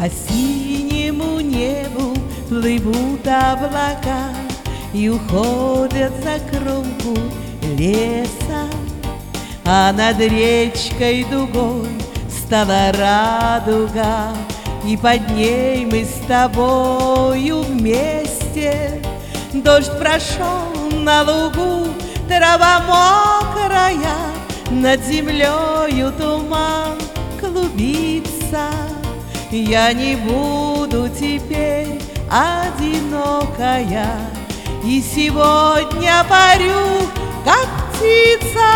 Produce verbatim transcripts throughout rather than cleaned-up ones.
По синему небу плывут облака и уходят за кромку леса, а над речкой дугой стала радуга, и под ней мы с тобою вместе. Дождь прошел на лугу, трава мокрая, над землею туман клубится. Я не буду теперь одинокая, и сегодня парю, как птица.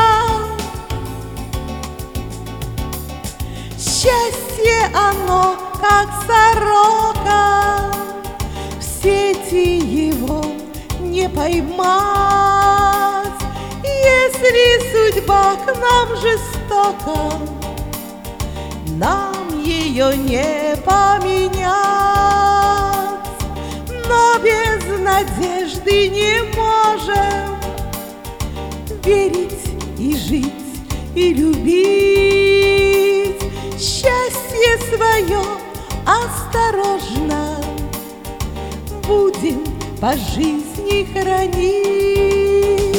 Счастье оно, как сорока, в сети его не поймать. Если судьба к нам жестока, нам ее не поменять. Но без надежды не можем верить и жить, и любить. Счастье свое осторожно будем по жизни хранить.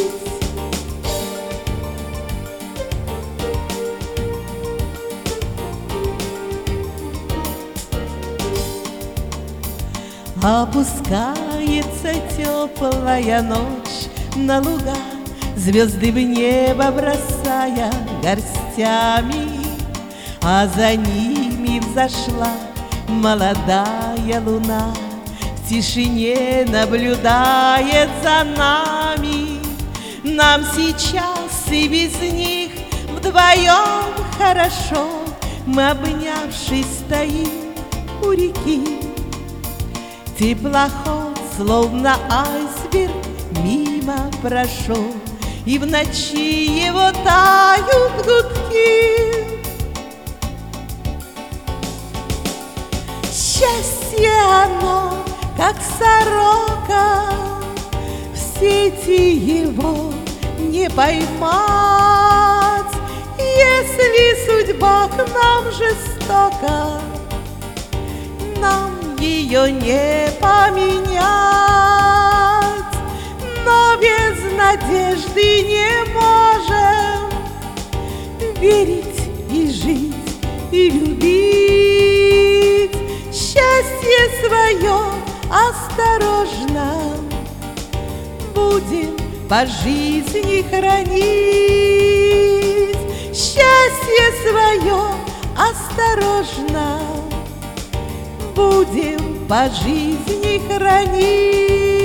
Опускается теплая ночь на луга, звезды в небо бросая горстями, а за ними взошла молодая луна, в тишине наблюдает за нами. Нам сейчас и без них вдвоем хорошо, мы, обнявшись, стоим у реки. Теплоход, словно айсберг, мимо прошел, и в ночи его тают гудки. Счастье оно, как сорока, в сети его не поймать. Если судьба к нам жестока, нам ее не поменять. Но без надежды не можем верить и жить, и любить. Счастье свое осторожно будем по жизни хранить. Счастье свое осторожно будем по жизни хранить.